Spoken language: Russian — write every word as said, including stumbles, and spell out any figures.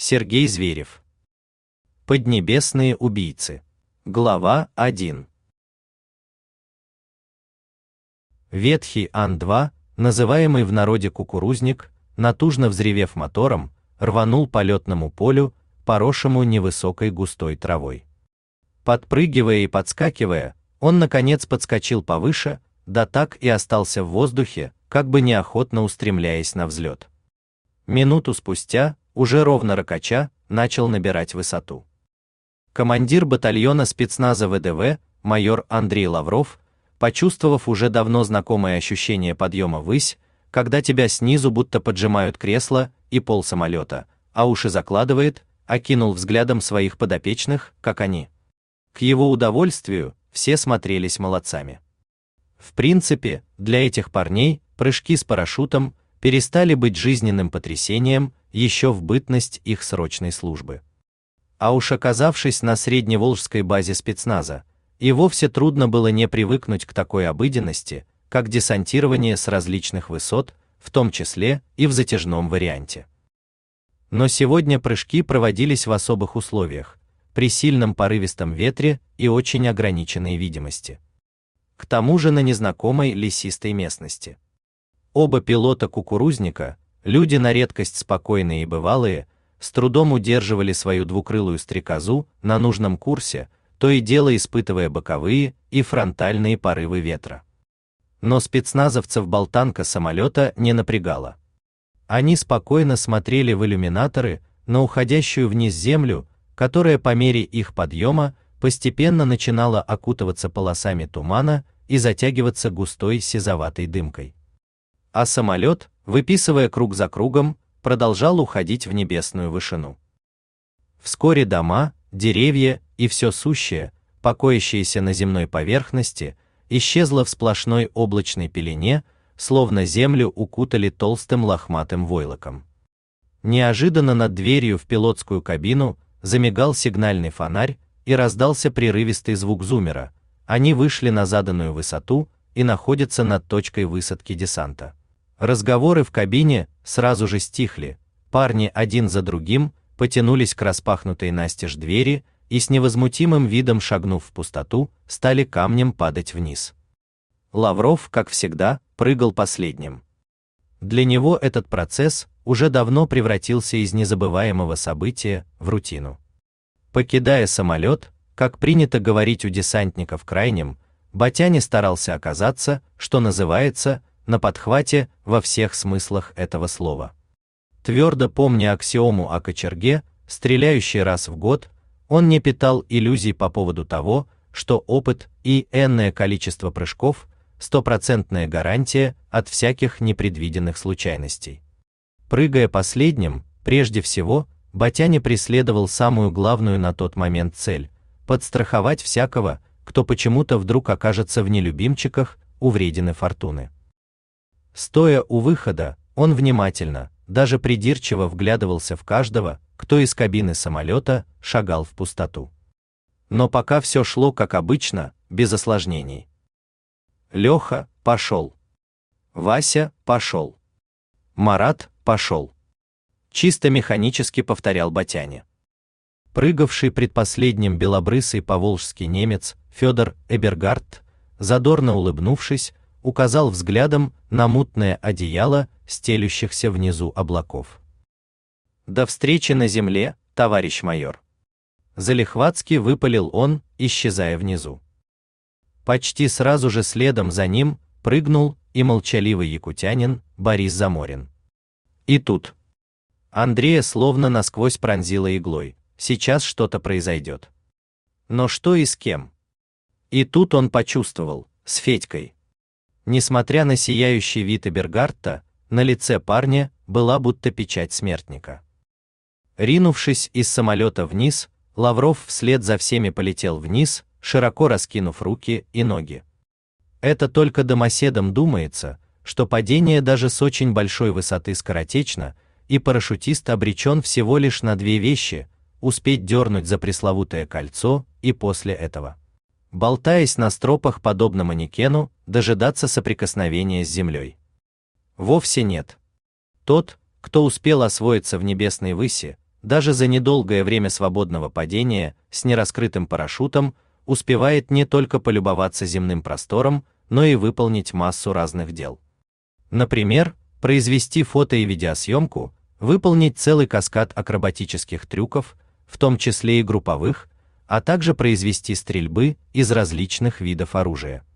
Сергей Зверев. Поднебесные убийцы. Глава один. Ветхий Ан два, называемый в народе кукурузник, натужно взревев мотором, рванул по летному полю, поросшему невысокой густой травой. Подпрыгивая и подскакивая, он наконец подскочил повыше, да так и остался в воздухе, как бы неохотно устремляясь на взлет. Минуту спустя, уже ровно рокоча, начал набирать высоту. Командир батальона спецназа вэ дэ вэ, майор Андрей Лавров, почувствовав уже давно знакомое ощущение подъема ввысь, когда тебя снизу будто поджимают кресло и пол самолета, а уши закладывает, окинул взглядом своих подопечных, как они. К его удовольствию, все смотрелись молодцами. В принципе, для этих парней прыжки с парашютом перестали быть жизненным потрясением еще в бытность их срочной службы. А уж оказавшись на средневолжской базе спецназа, и вовсе трудно было не привыкнуть к такой обыденности, как десантирование с различных высот, в том числе и в затяжном варианте. Но сегодня прыжки проводились в особых условиях, при сильном порывистом ветре и очень ограниченной видимости. К тому же на незнакомой лесистой местности. Оба пилота кукурузника, люди на редкость спокойные и бывалые, с трудом удерживали свою двукрылую стрекозу на нужном курсе, то и дело испытывая боковые и фронтальные порывы ветра. Но спецназовцев болтанка самолета не напрягала. Они спокойно смотрели в иллюминаторы на уходящую вниз землю, которая по мере их подъема постепенно начинала окутываться полосами тумана и затягиваться густой сизоватой дымкой. А самолет, выписывая круг за кругом, продолжал уходить в небесную вышину. Вскоре дома, деревья и все сущее, покоящееся на земной поверхности, исчезло в сплошной облачной пелене, словно землю укутали толстым лохматым войлоком. Неожиданно над дверью в пилотскую кабину замигал сигнальный фонарь и раздался прерывистый звук зуммера. Они вышли на заданную высоту и находятся над точкой высадки десанта. Разговоры в кабине сразу же стихли, парни один за другим потянулись к распахнутой настежь двери и с невозмутимым видом шагнув в пустоту, стали камнем падать вниз. Лавров, как всегда, прыгал последним. Для него этот процесс уже давно превратился из незабываемого события в рутину. Покидая самолет, как принято говорить у десантников крайним, Батяня старался оказаться, что называется, на подхвате во всех смыслах этого слова. Твердо помня аксиому о кочерге, стреляющей раз в год, он не питал иллюзий по поводу того, что опыт и энное количество прыжков – стопроцентная гарантия от всяких непредвиденных случайностей. Прыгая последним, прежде всего, Батяня преследовал самую главную на тот момент цель – подстраховать всякого, кто почему-то вдруг окажется в нелюбимчиках у вредины фортуны. Стоя у выхода, он внимательно, даже придирчиво вглядывался в каждого, кто из кабины самолета шагал в пустоту. Но пока все шло как обычно, без осложнений. Леха пошел. Вася пошел. Марат пошел. Чисто механически повторял Батяня. Прыгавший предпоследним белобрысый поволжский немец Федор Эбергард, задорно улыбнувшись, указал взглядом на мутное одеяло стелющихся внизу облаков. До встречи на земле, товарищ майор. Залихватски выпалил он, исчезая внизу. Почти сразу же следом за ним прыгнул и молчаливый якутянин Борис Заморин. И тут Андрея словно насквозь пронзило иглой. Сейчас что-то произойдет. Но что и с кем? И тут он почувствовал, с Федькой. Несмотря на сияющий вид Эбергардта, на лице парня была будто печать смертника. Ринувшись из самолета вниз, Лавров вслед за всеми полетел вниз, широко раскинув руки и ноги. Это только домоседам думается, что падение даже с очень большой высоты скоротечно, и парашютист обречен всего лишь на две вещи: успеть дернуть за пресловутое кольцо и после этого, болтаясь на стропах подобно манекену, дожидаться соприкосновения с землей. Вовсе нет. Тот, кто успел освоиться в небесной выси, даже за недолгое время свободного падения с нераскрытым парашютом успевает не только полюбоваться земным простором, но и выполнить массу разных дел. Например, произвести фото- и видеосъемку, выполнить целый каскад акробатических трюков, в том числе и групповых, а также произвести стрельбы из различных видов оружия.